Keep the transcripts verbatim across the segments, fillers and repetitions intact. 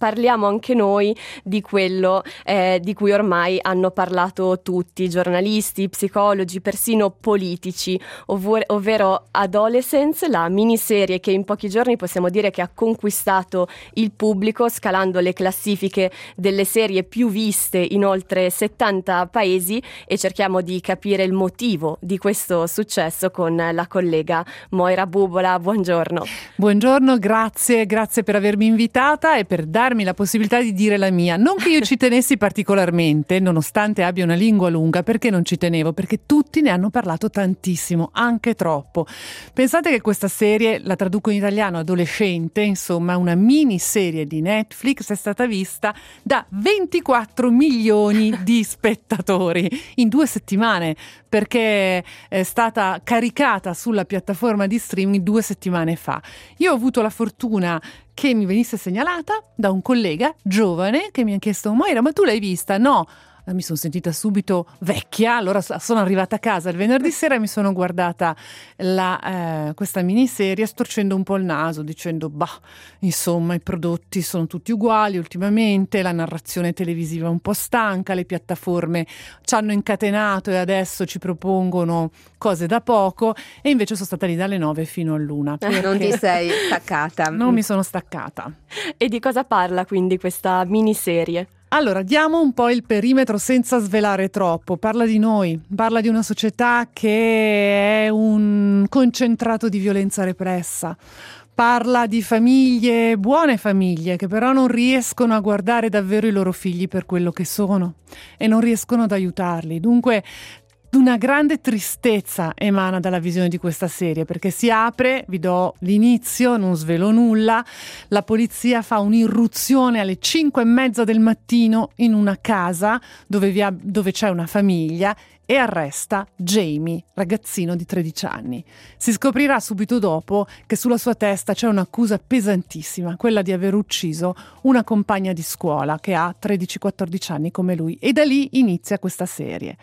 parliamo anche noi di quello eh, di cui ormai hanno parlato tutti, giornalisti, psicologi, persino politici, ovvero, ovvero Adolescence, la miniserie che in pochi giorni possiamo dire che ha conquistato il pubblico, scalando le classifiche delle serie più viste in oltre settanta paesi, e cerchiamo di capire il motivo di questo successo con la collega Moira Bubola. Buongiorno. Buongiorno, grazie, grazie per avermi invitata e per darmi la possibilità di dire la mia. Non che io ci tenessi particolarmente, nonostante abbia una lingua lunga, perché non ci tenevo? Perché tutti ne hanno parlato tantissimo, anche troppo. Pensate che questa serie, la traduco in italiano, Adolescente, insomma una miniserie di Netflix, è stata vista da ventiquattro milioni di spettatori in due settimane, perché è stata caricata sulla piattaforma di streaming due settimane fa. Io ho avuto la fortuna che mi venisse segnalata da un collega giovane che mi ha chiesto: Moira, ma tu l'hai vista? No. Mi sono sentita subito vecchia, allora sono arrivata a casa il venerdì sera e mi sono guardata la, eh, questa miniserie storcendo un po' il naso, dicendo bah, insomma i prodotti sono tutti uguali ultimamente, la narrazione televisiva è un po' stanca, le piattaforme ci hanno incatenato e adesso ci propongono cose da poco, e invece sono stata lì dalle nove fino all'una. Non ti sei staccata? Non mi sono staccata. E di cosa parla quindi questa miniserie? Allora, diamo un po' il perimetro senza svelare troppo. Parla di noi, parla di una società che è un concentrato di violenza repressa. Parla di famiglie, buone famiglie, che però non riescono a guardare davvero i loro figli per quello che sono e non riescono ad aiutarli. Dunque, una grande tristezza emana dalla visione di questa serie, perché si apre, vi do l'inizio, non svelo nulla, la polizia fa un'irruzione alle cinque e mezza del mattino in una casa dove, vi ha, dove c'è una famiglia e arresta Jamie, ragazzino di tredici anni. Si scoprirà subito dopo che sulla sua testa c'è un'accusa pesantissima, quella di aver ucciso una compagna di scuola che ha tredici quattordici anni come lui, e da lì inizia questa serie.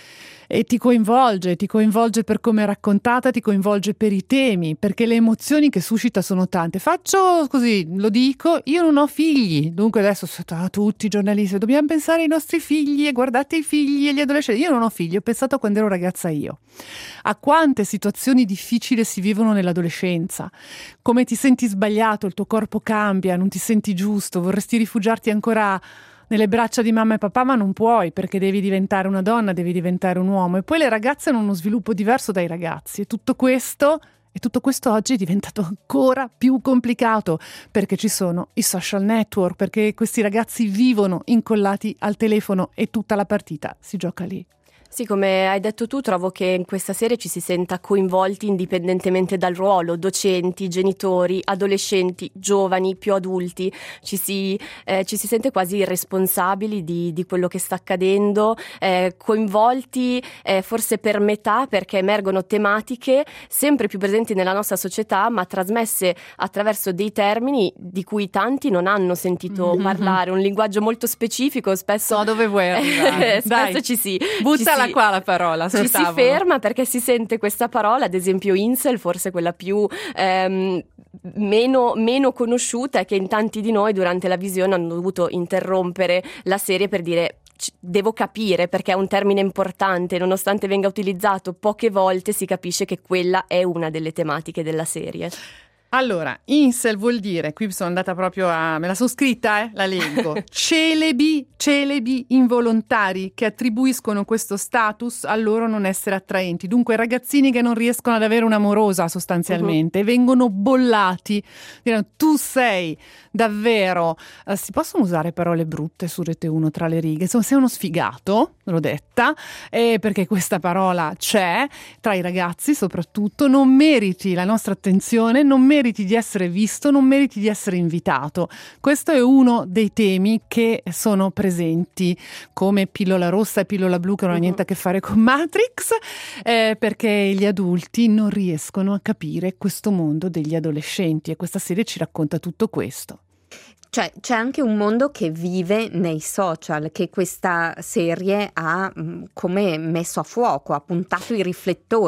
E ti coinvolge, ti coinvolge per come è raccontata, ti coinvolge per i temi, perché le emozioni che suscita sono tante. Faccio così, lo dico, io non ho figli, dunque adesso ah, tutti i giornalisti, dobbiamo pensare ai nostri figli e guardate i figli e gli adolescenti. Io non ho figli, ho pensato a quando ero ragazza io, a quante situazioni difficili si vivono nell'adolescenza, come ti senti sbagliato, il tuo corpo cambia, non ti senti giusto, vorresti rifugiarti ancora nelle braccia di mamma e papà, ma non puoi, perché devi diventare una donna, devi diventare un uomo, e poi le ragazze hanno uno sviluppo diverso dai ragazzi, e tutto questo e tutto questo oggi è diventato ancora più complicato, perché ci sono i social network, perché questi ragazzi vivono incollati al telefono e tutta la partita si gioca lì. Sì, come hai detto tu, trovo che in questa serie ci si senta coinvolti indipendentemente dal ruolo, docenti, genitori, adolescenti, giovani, più adulti, ci si, eh, ci si sente quasi responsabili di, di quello che sta accadendo, eh, coinvolti eh, forse per metà, perché emergono tematiche sempre più presenti nella nostra società, ma trasmesse attraverso dei termini di cui tanti non hanno sentito mm-hmm. parlare, un linguaggio molto specifico, spesso so dove vuoi arrivare. spesso Dai, ci si buttala ci si, qua la parola, ci si ferma perché si sente questa parola, ad esempio incel, forse quella più ehm, meno, meno conosciuta, che in tanti di noi durante la visione hanno dovuto interrompere la serie per dire devo capire, perché è un termine importante, nonostante venga utilizzato poche volte si capisce che quella è una delle tematiche della serie. Allora, incel vuol dire, qui sono andata proprio a, me la sono scritta, eh, la leggo, celebi, celebi involontari che attribuiscono questo status a loro non essere attraenti, dunque ragazzini che non riescono ad avere un'amorosa sostanzialmente, uh-huh. vengono bollati, dicono tu sei davvero, uh, si possono usare parole brutte su Rete uno tra le righe, insomma sei uno sfigato, l'ho detta, eh, perché questa parola c'è tra i ragazzi soprattutto, non meriti la nostra attenzione, non meriti meriti di essere visto, non meriti di essere invitato. Questo è uno dei temi che sono presenti come pillola rossa e pillola blu, che non ha niente a che fare con Matrix, eh, perché gli adulti non riescono a capire questo mondo degli adolescenti, e questa serie ci racconta tutto questo. Cioè c'è anche un mondo che vive nei social, che questa serie ha mh, come messo a fuoco, ha puntato i riflettori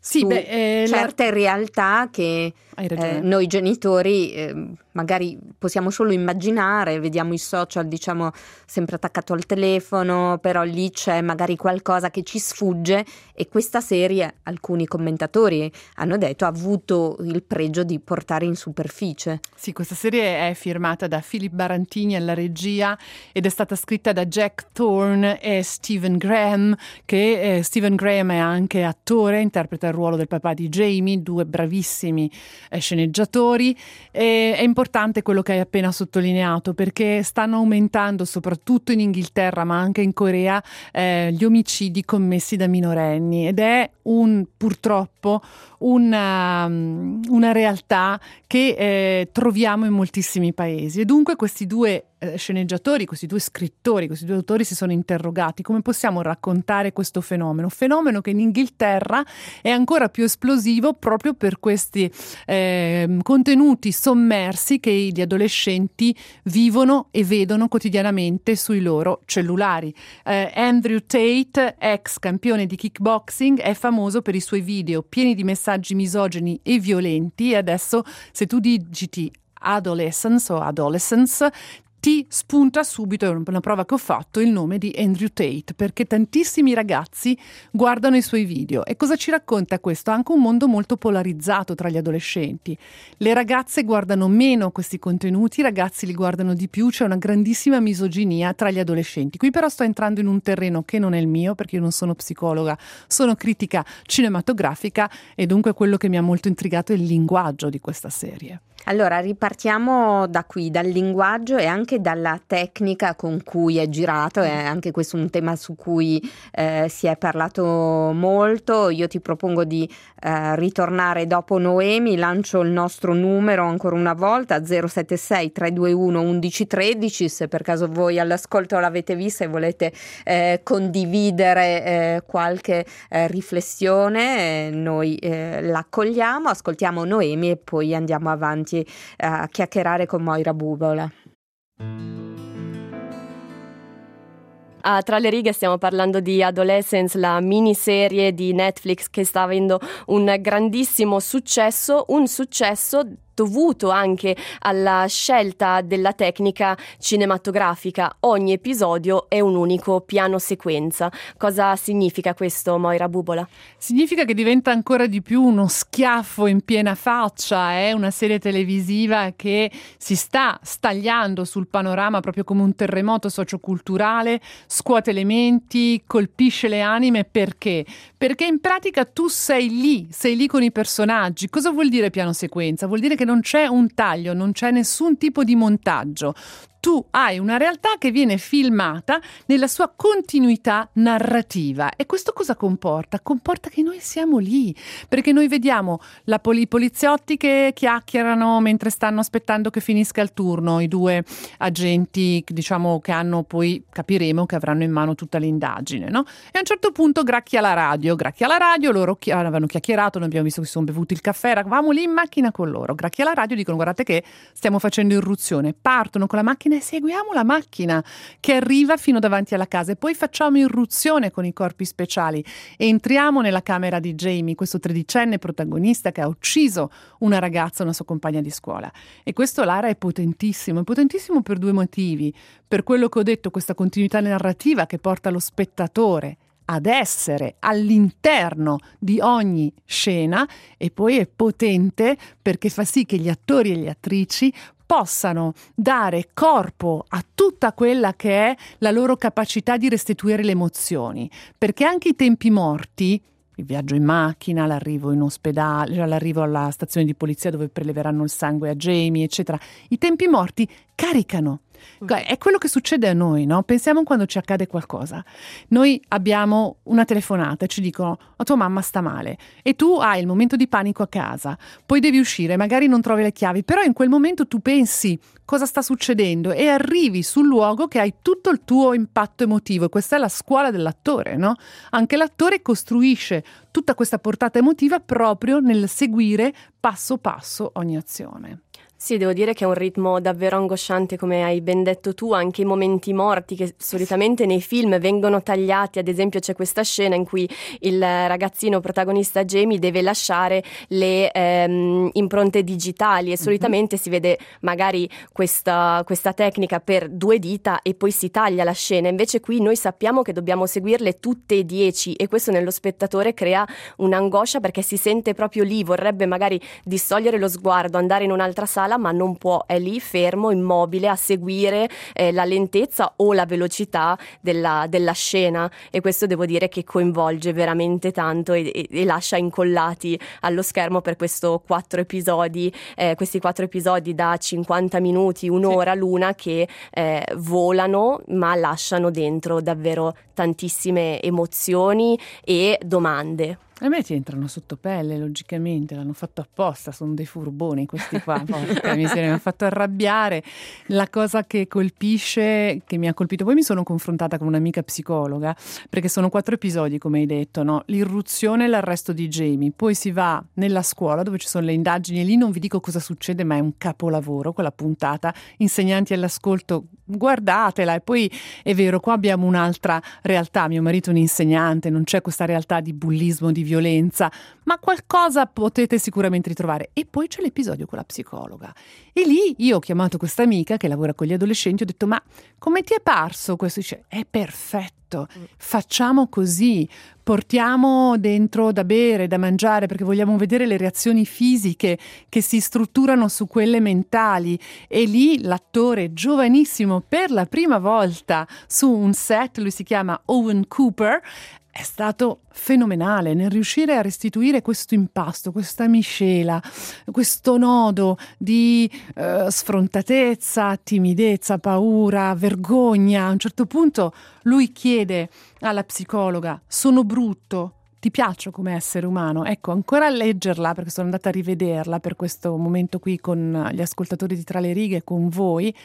sì, su beh, eh, certe la... realtà che eh, noi genitori eh, magari possiamo solo immaginare, vediamo i social, diciamo, sempre attaccato al telefono, però lì c'è magari qualcosa che ci sfugge, e questa serie, alcuni commentatori hanno detto, ha avuto il pregio di portare in superficie. Sì, questa serie è firmata da Philip Barantini alla regia ed è stata scritta da Jack Thorne e Stephen Graham, che eh, Stephen Graham è anche attore, interpreta il ruolo del papà di Jamie, due bravissimi eh, sceneggiatori. E è importante quello che hai appena sottolineato, perché stanno aumentando soprattutto in Inghilterra ma anche in Corea eh, gli omicidi commessi da minorenni, ed è un purtroppo una, una realtà che eh, troviamo in moltissimi paesi. E dunque questi due eh, sceneggiatori, questi due scrittori, questi due autori si sono interrogati: come possiamo raccontare questo fenomeno? Fenomeno che in Inghilterra è ancora più esplosivo proprio per questi eh, contenuti sommersi che gli adolescenti vivono e vedono quotidianamente sui loro cellulari. Eh, Andrew Tate, ex campione di kickboxing, è famoso per i suoi video pieni di messaggi misogini e violenti, e adesso se tu digiti adolescence o adolescence ti spunta subito, è una prova che ho fatto, il nome di Andrew Tate, perché tantissimi ragazzi guardano i suoi video. E cosa ci racconta questo? Anche un mondo molto polarizzato tra gli adolescenti. Le ragazze guardano meno questi contenuti, i ragazzi li guardano di più, c'è una grandissima misoginia tra gli adolescenti. Qui però sto entrando in un terreno che non è il mio, perché io non sono psicologa, sono critica cinematografica, e dunque quello che mi ha molto intrigato è il linguaggio di questa serie. Allora, ripartiamo da qui, dal linguaggio e anche dalla tecnica con cui è girato. È anche questo un tema su cui eh, si è parlato molto. Io ti propongo di eh, ritornare dopo Noemi, lancio il nostro numero ancora una volta, zero sette sei tre due uno uno uno uno tre, se per caso voi all'ascolto l'avete vista e volete eh, condividere eh, qualche eh, riflessione, eh, noi eh, l'accogliamo, ascoltiamo Noemi e poi andiamo avanti a chiacchierare con Moira Bubola. Ah, tra le righe stiamo parlando di Adolescence, la miniserie di Netflix che sta avendo un grandissimo successo, un successo dovuto anche alla scelta della tecnica cinematografica. Ogni episodio è un unico piano sequenza. Cosa significa questo, Moira Bubola? Significa che diventa ancora di più uno schiaffo in piena faccia. È una serie televisiva che si sta stagliando sul panorama proprio come un terremoto socioculturale, scuote le menti, colpisce le anime. Perché? Perché in pratica tu sei lì, sei lì con i personaggi. Cosa vuol dire piano sequenza? Vuol dire che non c'è un taglio, non c'è nessun tipo di montaggio. Tu hai una realtà che viene filmata nella sua continuità narrativa. E questo cosa comporta? Comporta che noi siamo lì, perché noi vediamo la poli- i poliziotti che chiacchierano mentre stanno aspettando che finisca il turno, i due agenti, diciamo, che hanno poi, capiremo, che avranno in mano tutta l'indagine, no? E a un certo punto gracchia la radio, gracchia la radio, loro chi- avevano chiacchierato, noi abbiamo visto che si sono bevuti il caffè, eravamo lì in macchina con loro, gracchia la radio, dicono: guardate che stiamo facendo irruzione, partono con la macchina e seguiamo la macchina che arriva fino davanti alla casa, e poi facciamo irruzione con i corpi speciali e entriamo nella camera di Jamie, questo tredicenne protagonista che ha ucciso una ragazza, una sua compagna di scuola. E questo, Lara, è potentissimo, è potentissimo per due motivi: per quello che ho detto, questa continuità narrativa che porta lo spettatore ad essere all'interno di ogni scena, e poi è potente perché fa sì che gli attori e le attrici possano dare corpo a tutta quella che è la loro capacità di restituire le emozioni, perché anche i tempi morti, il viaggio in macchina, l'arrivo in ospedale, l'arrivo alla stazione di polizia dove preleveranno il sangue a Jamie, eccetera, i tempi morti caricano. È quello che succede a noi, no? Pensiamo quando ci accade qualcosa. Noi abbiamo una telefonata e ci dicono: la tua mamma sta male, e tu hai il momento di panico a casa, poi devi uscire, magari non trovi le chiavi, però in quel momento tu pensi cosa sta succedendo e arrivi sul luogo che hai tutto il tuo impatto emotivo. E questa è la scuola dell'attore, no? Anche l'attore costruisce tutta questa portata emotiva proprio nel seguire passo passo ogni azione. Sì, devo dire che è un ritmo davvero angosciante, come hai ben detto tu, anche i momenti morti che solitamente nei film vengono tagliati. Ad esempio c'è questa scena in cui il ragazzino protagonista Jamie deve lasciare le ehm, impronte digitali e solitamente mm-hmm. si vede magari questa, questa tecnica per due dita e poi si taglia la scena. Invece qui noi sappiamo che dobbiamo seguirle tutte e dieci e questo nello spettatore crea un'angoscia, perché si sente proprio lì, vorrebbe magari distogliere lo sguardo, andare in un'altra sala, ma non può, è lì fermo, immobile a seguire eh, la lentezza o la velocità della, della scena, e questo devo dire che coinvolge veramente tanto e, e, e lascia incollati allo schermo per questo quattro episodi, eh, questi quattro episodi da cinquanta minuti, un'ora sì. l'una, che eh, volano ma lasciano dentro davvero tantissime emozioni e domande. A me ti entrano sotto pelle, logicamente, l'hanno fatto apposta, sono dei furboni questi qua, porca miseria, mi hanno fatto arrabbiare. La cosa che colpisce, che mi ha colpito, poi mi sono confrontata con un'amica psicologa, perché sono quattro episodi, come hai detto, no? L'irruzione e l'arresto di Jamie, poi si va nella scuola dove ci sono le indagini e lì non vi dico cosa succede, ma è un capolavoro quella puntata. Insegnanti all'ascolto, guardatela. E poi è vero, qua abbiamo un'altra realtà, mio marito è un insegnante, non c'è questa realtà di bullismo, di violenza, ma qualcosa potete sicuramente ritrovare. E poi c'è l'episodio con la psicologa e lì io ho chiamato questa amica che lavora con gli adolescenti, ho detto: ma come ti è parso questo? Dice: è perfetto, facciamo così, portiamo dentro da bere, da mangiare, perché vogliamo vedere le reazioni fisiche che si strutturano su quelle mentali. E lì l'attore giovanissimo, per la prima volta su un set, lui si chiama Owen Cooper, è stato fenomenale nel riuscire a restituire questo impasto, questa miscela, questo nodo di eh, sfrontatezza, timidezza, paura, vergogna. A un certo punto lui chiede alla psicologa: sono brutto? Ti piaccio come essere umano? Ecco, ancora a leggerla, perché sono andata a rivederla per questo momento qui con gli ascoltatori di Tra le righe, con voi.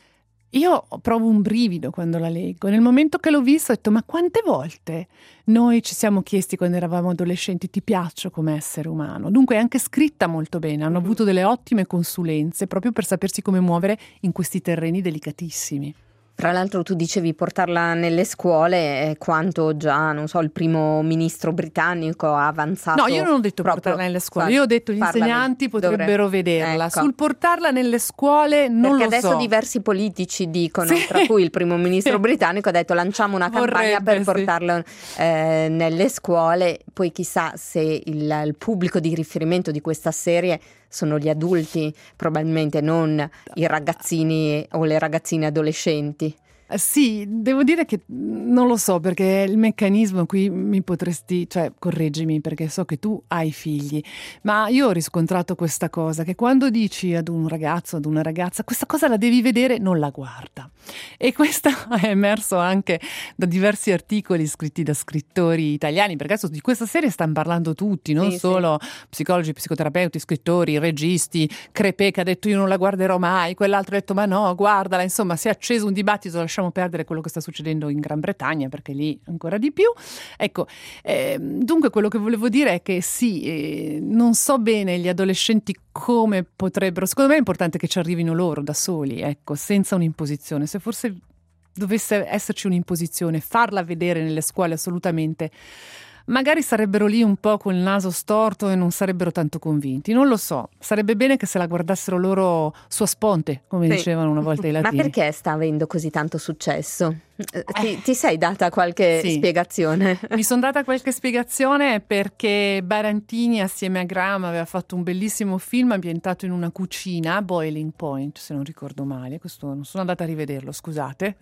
Io provo un brivido quando la leggo. Nel momento che l'ho vista ho detto: ma quante volte noi ci siamo chiesti quando eravamo adolescenti: ti piaccio come essere umano? Dunque è anche scritta molto bene, hanno avuto delle ottime consulenze proprio per sapersi come muovere in questi terreni delicatissimi. Tra l'altro tu dicevi portarla nelle scuole, eh, quanto già, non so, il primo ministro britannico ha avanzato. No, io non ho detto portarla nelle scuole, io ho detto gli insegnanti potrebbero dovrebbe. vederla. Ecco. Sul portarla nelle scuole non Perché lo so. Perché adesso diversi politici dicono, sì. tra cui il primo ministro sì. britannico ha detto: lanciamo una campagna Vorrebbe, per portarla sì. eh, nelle scuole. Poi chissà se il, il pubblico di riferimento di questa serie sono gli adulti, probabilmente non i ragazzini o le ragazzine adolescenti. Sì, devo dire che non lo so, perché il meccanismo qui mi potresti, cioè correggimi perché so che tu hai figli, ma io ho riscontrato questa cosa, che quando dici ad un ragazzo, ad una ragazza, questa cosa la devi vedere, non la guarda. E questo è emerso anche da diversi articoli scritti da scrittori italiani, perché adesso di questa serie stanno parlando tutti, non sì, solo sì. psicologi, psicoterapeuti, scrittori, registi. Crepè che ha detto: io non la guarderò mai, quell'altro ha detto: ma no, guardala. Insomma, si è acceso un dibattito, lasciamo perdere quello che sta succedendo in Gran Bretagna, perché lì ancora di più. Ecco, eh, dunque quello che volevo dire è che sì, eh, non so bene gli adolescenti come potrebbero, secondo me è importante che ci arrivino loro da soli, ecco, senza un'imposizione. Se forse dovesse esserci un'imposizione, farla vedere nelle scuole assolutamente, magari sarebbero lì un po' col naso storto e non sarebbero tanto convinti, non lo so, sarebbe bene che se la guardassero loro su a sponte, come sì. dicevano una volta i latini. Ma perché sta avendo così tanto successo? Ti, ti sei data qualche sì. spiegazione? Mi sono data qualche spiegazione perché Barantini assieme a Graham aveva fatto un bellissimo film ambientato in una cucina, Boiling Point se non ricordo male, questo non sono andata a rivederlo, scusate.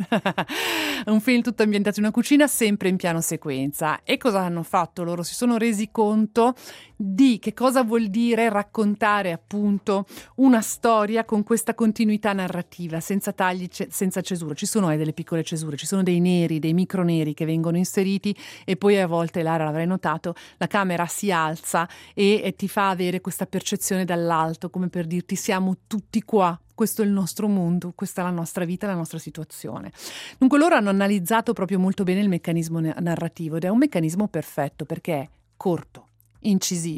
Un film tutto ambientato in una cucina, sempre in piano sequenza. E cosa hanno fatto loro? Si sono resi conto di che cosa vuol dire raccontare appunto una storia con questa continuità narrativa, senza tagli, c- senza cesure. Ci sono eh, delle piccole cesure, ci sono dei neri, dei microneri che vengono inseriti e poi a volte, Lara l'avrai notato, la camera si alza e, e ti fa avere questa percezione dall'alto, come per dirti: siamo tutti qua, questo è il nostro mondo, questa è la nostra vita, la nostra situazione. Dunque loro hanno analizzato proprio molto bene il meccanismo narrativo ed è un meccanismo perfetto perché è corto, incisivo,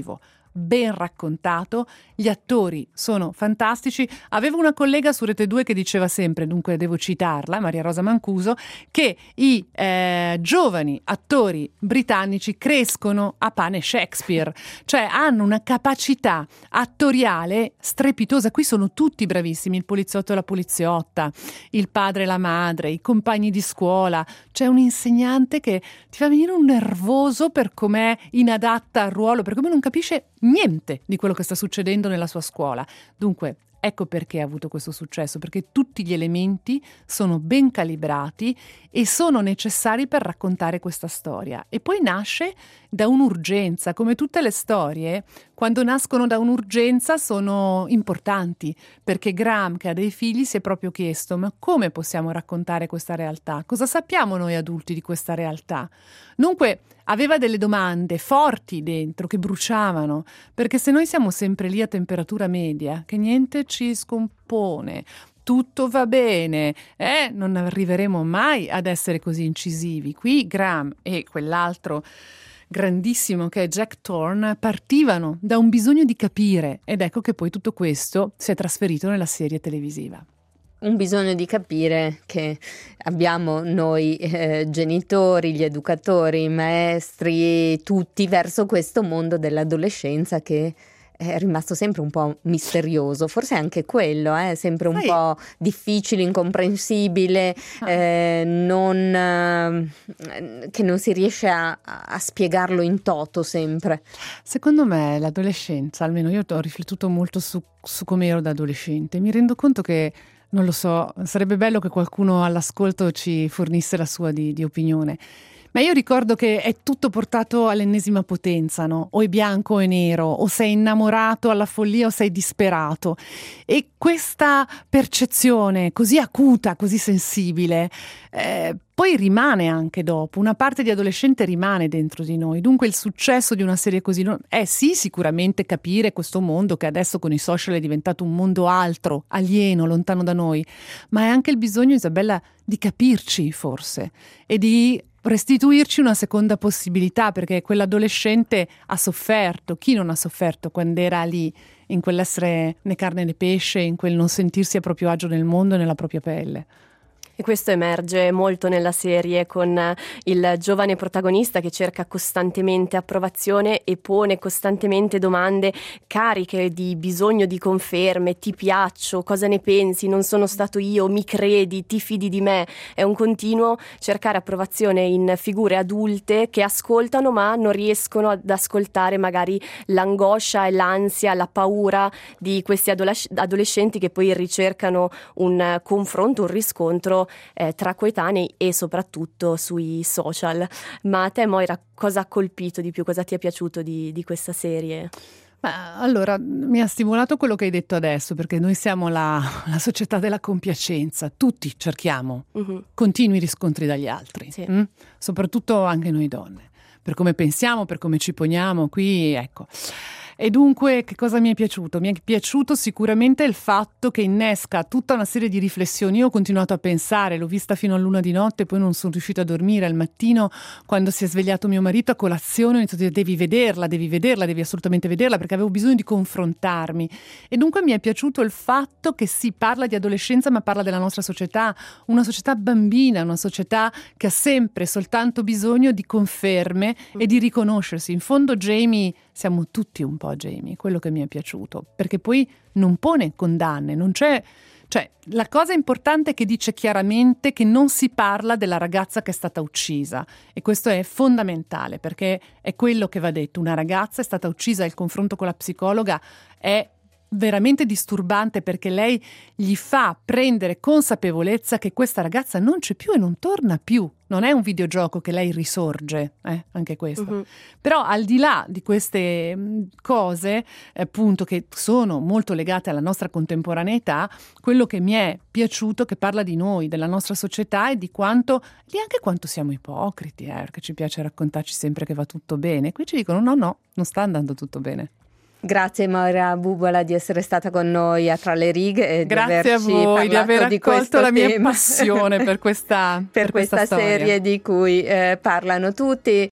ben raccontato, gli attori sono fantastici. Avevo una collega su Rete due che diceva sempre, dunque devo citarla, Maria Rosa Mancuso, che i eh, giovani attori britannici crescono a pane Shakespeare, cioè hanno una capacità attoriale strepitosa. Qui sono tutti bravissimi, il poliziotto e la poliziotta, il padre e la madre, i compagni di scuola. C'è un insegnante che ti fa venire un nervoso per com'è inadatta al ruolo, per come non capisce niente di quello che sta succedendo nella sua scuola. Dunque, ecco perché ha avuto questo successo, perché tutti gli elementi sono ben calibrati e sono necessari per raccontare questa storia. E poi nasce da un'urgenza, come tutte le storie, quando nascono da un'urgenza sono importanti, perché Graham, che ha dei figli, si è proprio chiesto: ma come possiamo raccontare questa realtà? Cosa sappiamo noi adulti di questa realtà? Dunque, aveva delle domande forti dentro che bruciavano, perché se noi siamo sempre lì a temperatura media, che niente ci scompone, tutto va bene, eh, non arriveremo mai ad essere così incisivi. Qui Graham e quell'altro grandissimo che è Jack Thorne partivano da un bisogno di capire, ed ecco che poi tutto questo si è trasferito nella serie televisiva. Un bisogno di capire che abbiamo noi eh, genitori, gli educatori, i maestri, tutti verso questo mondo dell'adolescenza che è rimasto sempre un po' misterioso, forse anche quello, è eh, sempre un Sai. po' difficile, incomprensibile, ah. eh, non, eh, che non si riesce a, a spiegarlo in toto sempre. Secondo me l'adolescenza, almeno io ho riflettuto molto su, su come ero da adolescente, mi rendo conto che non lo so, sarebbe bello che qualcuno all'ascolto ci fornisse la sua di, di opinione. Ma io ricordo che è tutto portato all'ennesima potenza, no? O è bianco o è nero, o sei innamorato alla follia o sei disperato. E questa percezione così acuta, così sensibile, eh, poi rimane anche dopo. Una parte di adolescente rimane dentro di noi. Dunque il successo di una serie così è sì sicuramente capire questo mondo che adesso con i social è diventato un mondo altro, alieno, lontano da noi, ma è anche il bisogno, Isabella, di capirci forse e di restituirci una seconda possibilità, perché quell'adolescente ha sofferto. Chi non ha sofferto quando era lì, in quell'essere né carne né pesce, in quel non sentirsi a proprio agio nel mondo e nella propria pelle? E questo emerge molto nella serie, con il giovane protagonista che cerca costantemente approvazione e pone costantemente domande cariche di bisogno di conferme: ti piaccio, cosa ne pensi, non sono stato io, mi credi, ti fidi di me. È un continuo cercare approvazione in figure adulte che ascoltano ma non riescono ad ascoltare magari l'angoscia e l'ansia, la paura di questi adoles- adolescenti che poi ricercano un confronto, un riscontro Eh, tra coetanei e soprattutto sui social. Ma a te, Moira, cosa ha colpito di più? Cosa ti è piaciuto di, di questa serie? Ma allora, mi ha stimolato quello che hai detto adesso, perché noi siamo la, la società della compiacenza, tutti cerchiamo uh-huh. continui riscontri dagli altri, sì. mh? soprattutto anche noi donne, per come pensiamo, per come ci poniamo, qui ecco. E dunque che cosa mi è piaciuto? Mi è piaciuto sicuramente il fatto che innesca tutta una serie di riflessioni. Io ho continuato a pensare, l'ho vista fino all'una di notte, poi non sono riuscita a dormire. Al mattino, quando si è svegliato mio marito a colazione, ho iniziato a dire: devi vederla, devi vederla, devi assolutamente vederla, perché avevo bisogno di confrontarmi. E dunque mi è piaciuto il fatto che si parla di adolescenza, ma parla della nostra società, una società bambina, una società che ha sempre soltanto bisogno di conferme e di riconoscersi. In fondo Jamie, siamo tutti un po' Jamie, quello che mi è piaciuto, perché poi non pone condanne, non c'è, cioè la cosa importante è che dice chiaramente che non si parla della ragazza che è stata uccisa, e questo è fondamentale, perché è quello che va detto: una ragazza è stata uccisa, il confronto con la psicologa è veramente disturbante, perché lei gli fa prendere consapevolezza che questa ragazza non c'è più e non torna più. Non è un videogioco che lei risorge, eh, anche questo. Uh-huh. Però al di là di queste cose, appunto, che sono molto legate alla nostra contemporaneità, quello che mi è piaciuto, che parla di noi, della nostra società e di quanto, di anche quanto siamo ipocriti, eh, perché ci piace raccontarci sempre che va tutto bene. Qui ci dicono no, no, non sta andando tutto bene. Grazie Moira Bubola di essere stata con noi a Tra le righe e grazie di averci a voi di aver accolto la mia tema. passione per questa, per, per questa, questa serie di cui eh, parlano tutti.